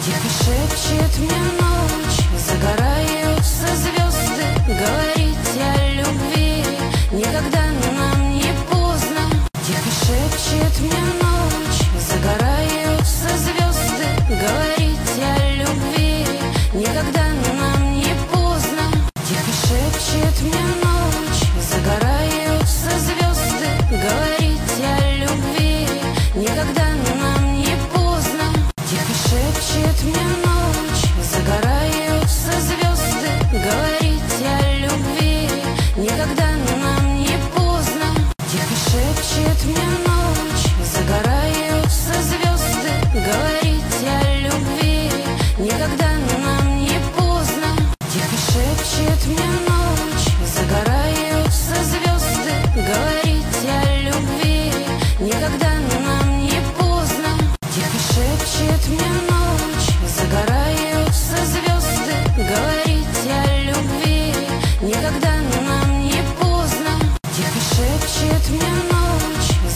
Тихо шепчет мне ночь, загораются звезды. Говорить о любви никогда нам не поздно. Тихо шепчет мне ночь, загораются звезды. Говорить о любви никогда нам не поздно. Тихо шепчет мне ночь, загораются звезды. Говорить о любви никогда нам не поздно. Тихо шепчет мне